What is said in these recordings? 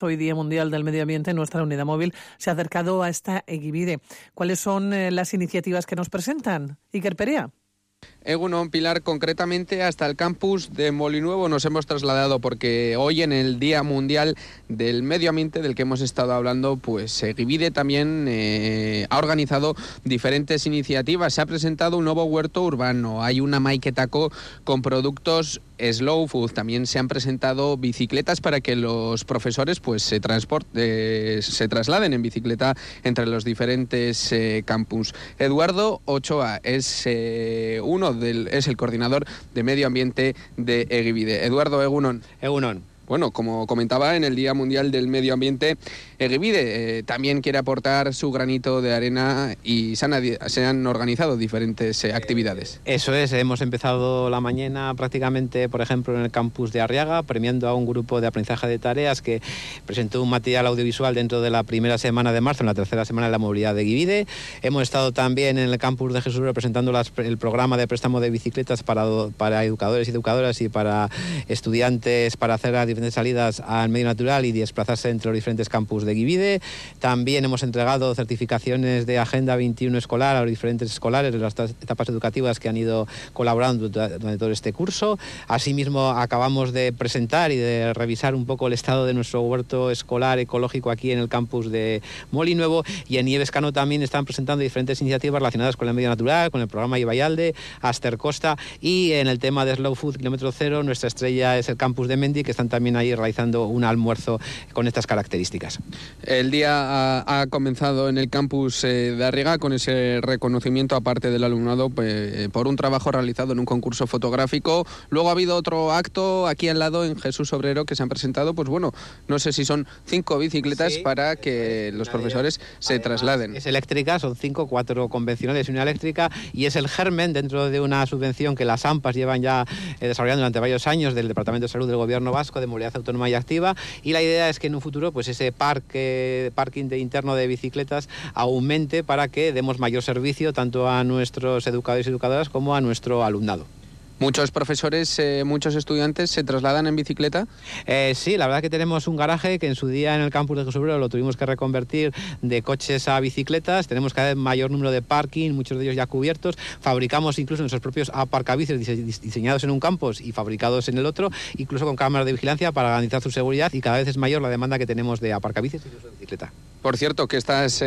Hoy Día Mundial del Medio Ambiente, nuestra unidad móvil se ha acercado a esta Egivide. ¿Cuáles son las iniciativas que nos presentan? Iker Perea. Egunon, Pilar, concretamente hasta el campus de Molinuevo nos hemos trasladado porque hoy en el Día Mundial del Medio Ambiente del que hemos estado hablando, pues Egivide también ha organizado diferentes iniciativas. Se ha presentado un nuevo huerto urbano, hay una maiketako con productos slow food, también se han presentado bicicletas para que los profesores pues se trasladen en bicicleta entre los diferentes campus. Eduardo Ochoa es el coordinador de medio ambiente de Egivide. Eduardo, egunon. Egunon. Bueno, como comentaba, en el Día Mundial del Medio Ambiente, Egivide también quiere aportar su granito de arena y se han organizado diferentes actividades. Eso es, hemos empezado la mañana prácticamente, por ejemplo, en el campus de Arriaga, premiando a un grupo de aprendizaje de tareas que presentó un material audiovisual dentro de la primera semana de marzo, en la tercera semana de la movilidad de Egivide. Hemos estado también en el campus de Jesús presentando el programa de préstamo de bicicletas para educadores y educadoras y para estudiantes para hacer diferentes salidas al medio natural y desplazarse entre los diferentes campus de Egivide. También hemos entregado certificaciones de Agenda 21 escolar a los diferentes escolares de las etapas educativas que han ido colaborando durante todo este curso. Asimismo, acabamos de presentar y de revisar un poco el estado de nuestro huerto escolar ecológico aquí en el campus de Molinuevo, y en Ievescano también están presentando diferentes iniciativas relacionadas con el medio natural, con el programa Ibayalde, Aster Costa, y en el tema de Slow Food Kilómetro Cero, nuestra estrella es el campus de Mendi, que están también ahí realizando un almuerzo con estas características. El día ha comenzado en el campus de Arriaga con ese reconocimiento aparte del alumnado por un trabajo realizado en un concurso fotográfico. Luego ha habido otro acto aquí al lado en Jesús Obrero que se han presentado, pues bueno, no sé si son 5 bicicletas para que los profesores se trasladen. Es eléctrica, son 5, 4 convencionales y una eléctrica, y es el germen dentro de una subvención que las AMPAs llevan ya desarrollando durante varios años del Departamento de Salud del Gobierno Vasco de Movilidad Autónoma y Activa, y la idea es que en un futuro pues ese parking interno de bicicletas aumente para que demos mayor servicio tanto a nuestros educadores y educadoras como a nuestro alumnado. ¿Muchos profesores, muchos estudiantes se trasladan en bicicleta? Sí, la verdad que tenemos un garaje que en su día en el campus de Jesús Obrero lo tuvimos que reconvertir de coches a bicicletas. Tenemos cada vez mayor número de parking, muchos de ellos ya cubiertos. Fabricamos incluso nuestros propios aparcabicis diseñados en un campus y fabricados en el otro, incluso con cámaras de vigilancia para garantizar su seguridad, y cada vez es mayor la demanda que tenemos de aparcabicis y de bicicleta. Por cierto, que estas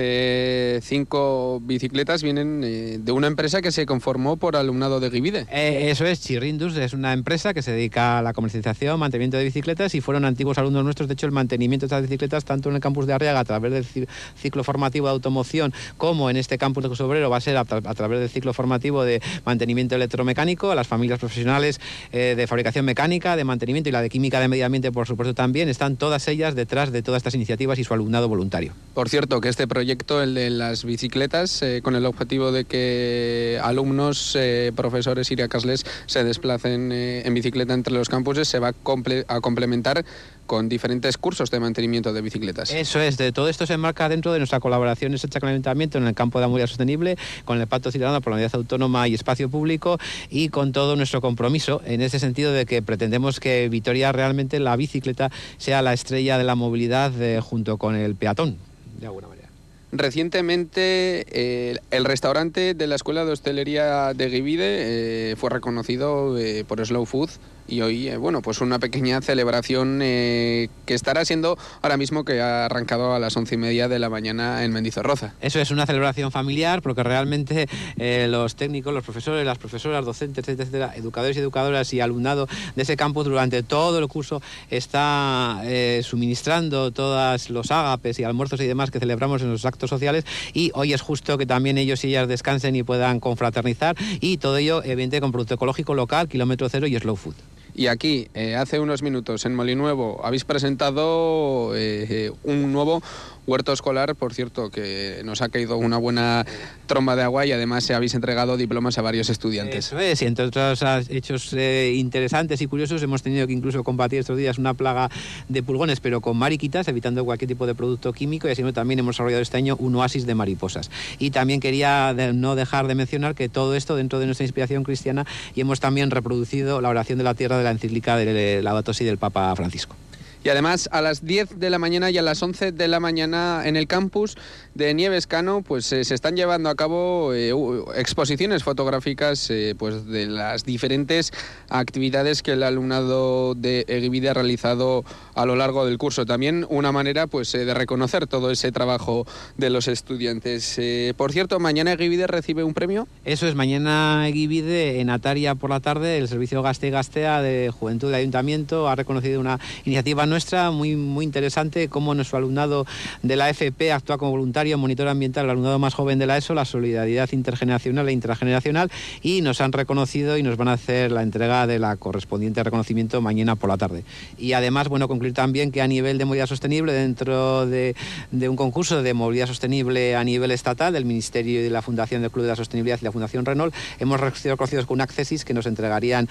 5 bicicletas vienen de una empresa que se conformó por alumnado de Egivide. Eso es, Chirrindus es una empresa que se dedica a la comercialización, mantenimiento de bicicletas, y fueron antiguos alumnos nuestros. De hecho, el mantenimiento de estas bicicletas, tanto en el campus de Arriaga a través del ciclo formativo de automoción, como en este campus de Jesús Obrero, va a ser a través del ciclo formativo de mantenimiento electromecánico, a las familias profesionales de fabricación mecánica, de mantenimiento, y la de química de medio ambiente, por supuesto, también. Están todas ellas detrás de todas estas iniciativas y su alumnado voluntario. Por cierto, que este proyecto, el de las bicicletas, con el objetivo de que alumnos, profesores iracasles se desplacen en bicicleta entre los campuses, se va a complementar con diferentes cursos de mantenimiento de bicicletas. Eso es, de todo esto se enmarca dentro de nuestra colaboración hecha con el Ayuntamiento en el campo de la movilidad sostenible, con el Pacto Ciudadano por la Movilidad Autónoma y Espacio Público, y con todo nuestro compromiso en ese sentido de que pretendemos que Vitoria realmente la bicicleta sea la estrella de la movilidad junto con el peatón, de alguna manera. Recientemente el restaurante de la Escuela de Hostelería de Egivide fue reconocido por Slow Food, y hoy, pues una pequeña celebración que estará siendo ahora mismo, que ha arrancado a las 11:30 de la mañana en Mendizorroza. Eso es una celebración familiar, porque realmente los técnicos, los profesores, las profesoras, docentes, etcétera, educadores y educadoras y alumnado de ese campus durante todo el curso está suministrando todos los ágapes y almuerzos y demás que celebramos en los actos sociales, y hoy es justo que también ellos y ellas descansen y puedan confraternizar, y todo ello evidentemente con producto ecológico local, Kilómetro Cero y Slow Food. Y aquí, hace unos minutos, en Molinuevo, habéis presentado un nuevo huerto escolar, por cierto, que nos ha caído una buena tromba de agua, y además habéis entregado diplomas a varios estudiantes. Eso es, y entre otros hechos interesantes y curiosos, hemos tenido que incluso combatir estos días una plaga de pulgones, pero con mariquitas, evitando cualquier tipo de producto químico, y así también hemos desarrollado este año un oasis de mariposas. Y también quería no dejar de mencionar que todo esto dentro de nuestra inspiración cristiana, y hemos también reproducido la oración de la tierra de la encíclica de Laudato Si del Papa Francisco. Y además a las 10 de la mañana y a las 11 de la mañana en el campus de Nievescano pues se están llevando a cabo exposiciones fotográficas pues de las diferentes actividades que el alumnado de Egibide ha realizado a lo largo del curso. También una manera pues de reconocer todo ese trabajo de los estudiantes. Por cierto, mañana Egibide recibe un premio. Eso es, mañana Egibide en Ataria por la tarde, el Servicio Gazte y Gaztea de Juventud del Ayuntamiento ha reconocido una iniciativa nuestra muy interesante, cómo nuestro alumnado de la FP actúa como voluntario, monitor ambiental, el alumnado más joven de la ESO, la solidaridad intergeneracional e intrageneracional, y nos han reconocido y nos van a hacer la entrega de la correspondiente reconocimiento mañana por la tarde. Y además, bueno, concluir también que a nivel de movilidad sostenible, dentro de un concurso de movilidad sostenible a nivel estatal del Ministerio y de la Fundación del Club de la Sostenibilidad y la Fundación Renault, hemos sido reconocidos con un accesis que nos van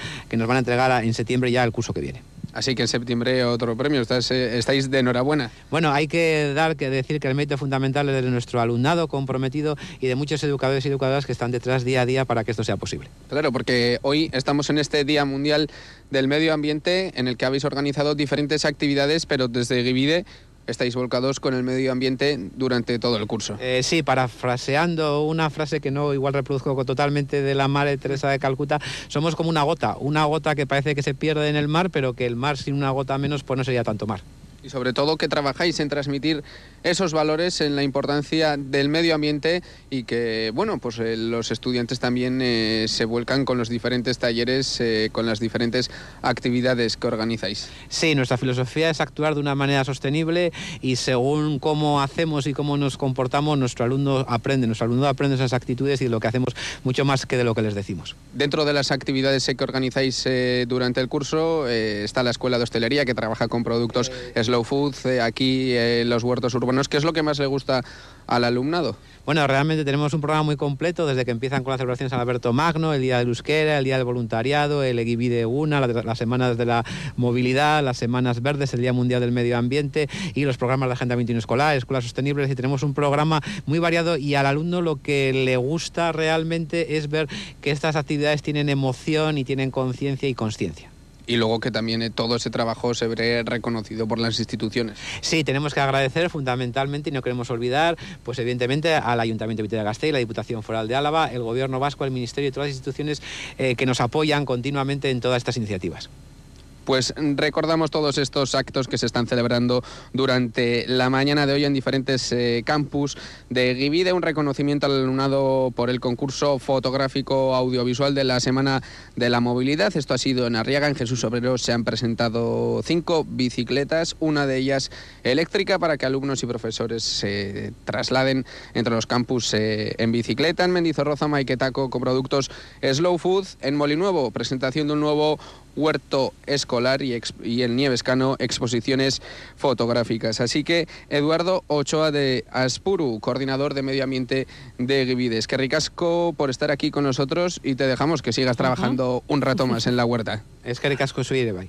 a entregar en septiembre ya el curso que viene. Así que en septiembre otro premio, estáis de enhorabuena. Bueno, hay que decir que el mérito fundamental es de nuestro alumnado comprometido y de muchos educadores y educadoras que están detrás día a día para que esto sea posible. Claro, porque hoy estamos en este Día Mundial del Medio Ambiente en el que habéis organizado diferentes actividades, pero desde Egibide estáis volcados con el medio ambiente durante todo el curso. Sí, parafraseando una frase que no igual reproduzco totalmente de la Madre Teresa de Calcuta, somos como una gota que parece que se pierde en el mar, pero que el mar sin una gota menos pues no sería tanto mar. Y sobre todo que trabajáis en transmitir esos valores, en la importancia del medio ambiente y que, bueno, pues los estudiantes también se vuelcan con los diferentes talleres, con las diferentes actividades que organizáis. Sí, nuestra filosofía es actuar de una manera sostenible y según cómo hacemos y cómo nos comportamos, nuestro alumno aprende esas actitudes y de lo que hacemos mucho más que de lo que les decimos. Dentro de las actividades que organizáis durante el curso está la Escuela de Hostelería, que trabaja con productos Slow Food, aquí los huertos urbanos. ¿Qué es lo que más le gusta al alumnado? Bueno, realmente tenemos un programa muy completo desde que empiezan con las celebraciones San Alberto Magno, el Día del Euskera, el Día del Voluntariado, el Egibide Una, las semanas de la movilidad, las semanas verdes, el Día Mundial del Medio Ambiente y los programas de Agenda 21 escolar, escuelas sostenibles, y tenemos un programa muy variado y al alumno lo que le gusta realmente es ver que estas actividades tienen emoción y tienen conciencia y consciencia. Y luego que también todo ese trabajo se ve reconocido por las instituciones. Sí, tenemos que agradecer fundamentalmente, y no queremos olvidar, pues evidentemente al Ayuntamiento de Vitoria-Gasteiz, la Diputación Foral de Álava, el Gobierno Vasco, el Ministerio y todas las instituciones que nos apoyan continuamente en todas estas iniciativas. Pues recordamos todos estos actos que se están celebrando durante la mañana de hoy en diferentes campus de Egibide, un reconocimiento al alumnado por el concurso fotográfico audiovisual de la Semana de la Movilidad. Esto ha sido en Arriaga. En Jesús Obrero se han presentado 5 bicicletas, una de ellas eléctrica, para que alumnos y profesores se trasladen entre los campus en bicicleta. En Mendizorroza, Maiquetaco, con productos Slow Food. En Molinuevo, presentación de un nuevo huerto escolar y en Nievescano exposiciones fotográficas. Así que Eduardo Ochoa de Aspuru, coordinador de medio ambiente de Egibide, es que ricasco por estar aquí con nosotros y te dejamos que sigas trabajando un rato más en la huerta. Es que ricasco soy de Bay.